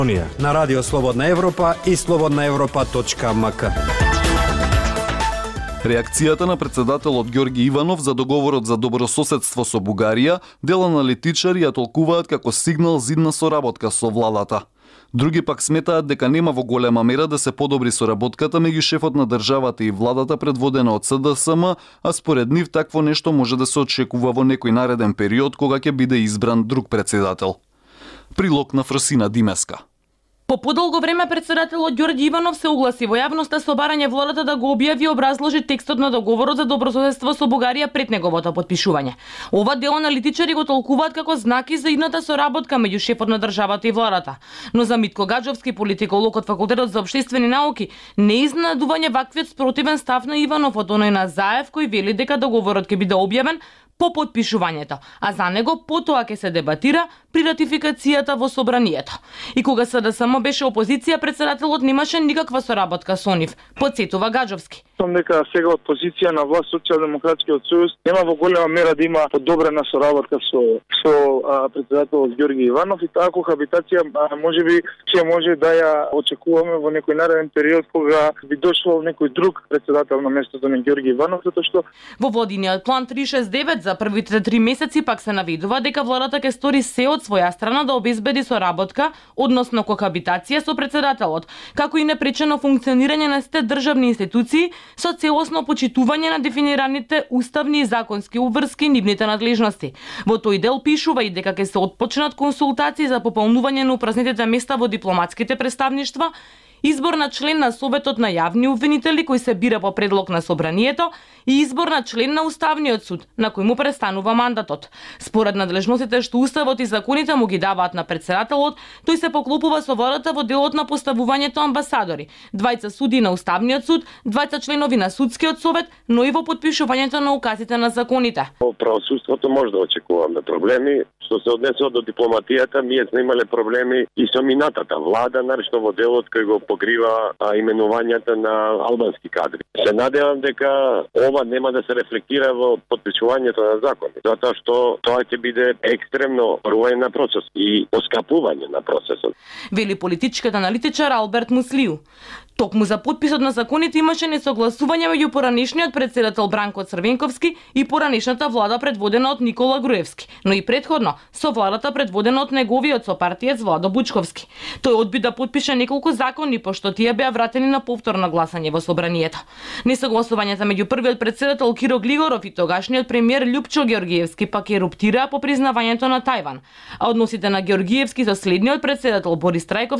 На Радио Слободна Европа и slobodnaevropa.mk. Реакцијата на председателот Ѓорги Иванов за договорот за добрососедство со Бугарија, дел аналитичари ја толкуваат како сигнал за идна соработка со владата. Други пак сметаат дека нема во голема мера да се подобри соработката меѓу шефот на државата и владата предводена од СДСМ, а според нив такво нешто може да се очекува во некој нареден период кога ќе биде избран друг председател. Прилог на Фросина Димеска. По подолго време председателот Ѓорѓи Иванов се огласи во јавноста со барање владата да го објави и образложи текстот на договорот за добрососедство со Бугарија пред неговото потпишување. Ова дел аналитичари го толкуваат како знаки за идната соработка меѓу шефот на државата и владата. Но за Митко Гаджовски, политиколог од Факултетот за општествени науки, не е изненадување ваквиот спротивен став на Иванов од оној на Заев кој вели дека договорот ќе биде објавен по подпишувањето, а за него потоа ќе се дебатира при ратификацијата во собранието. И кога СДСМ беше опозиција, председателот немаше никаква соработка со нив, потсетува Гаджовски. Дека сега од позиција на власт Социјалдемократскиот сојуз нема во голема мера да има подобрена соработка со председателот Ѓорги Иванов и таа кохабитација можеби ќе може да ја очекуваме во некој нареден период кога би дошол некој друг председател на местото на Ѓорги Иванов, затоа што во владиниот план 369 за првите 3 месеци пак се наведува дека владата ќе стори се од своја страна да обезбеди соработка, односно кохабитација со председателот, како и непречено функционирање на сите државни институции со целосно почитување на дефинираните уставни и законски обврски и нивните надлежности. Во тој дел пишува и дека ќе се отпочнат консултации за пополнување на упразнетите места во дипломатските представништва, избор на член на Советот на јавни обвинители кој се бира по предлог на собранието и избор на член на Уставниот суд на кој му престанува мандатот. Според надлежностите што Уставот и законите му ги даваат на председателот, тој се поклопува со владата во делот на поставувањето амбасадори, 2 суди на Уставниот суд, 2 членови на Судскиот совет, но и во потпишувањето на указите на законите. Во правосудството може да очекуваме проблеми. Што се однесува до дипломатијата, ние сме имале проблеми и со минатата влада, наречно во делот кој го покрива именувањата на албански кадри. Се надевам дека ова нема да се рефлектира во потпишувањето на закони, затоа што тоа ќе биде екстремно руање на процес и оскапување на процесот. Вели политичкиот аналитичар Алберт Муслиу. Токму за подписот на законите имаше несогласување меѓу поранешниот председател Бранко Црвенковски и поранешната влада предводена од Никола Груевски, но и претходно со владата предводена од неговиот сопартиец Владо Бучковски. Тој одби да подпише неколку закони пошто тие беа вратени на повторно гласање во собранието. Несогласувањата меѓу првиот председател Киро Глигоров и тогашниот премиер Љупчо Ѓоргиевски пак еруптираа по признавањето на Тајван, а односите на Ѓоргиевски со следниот председател Борис Трајковски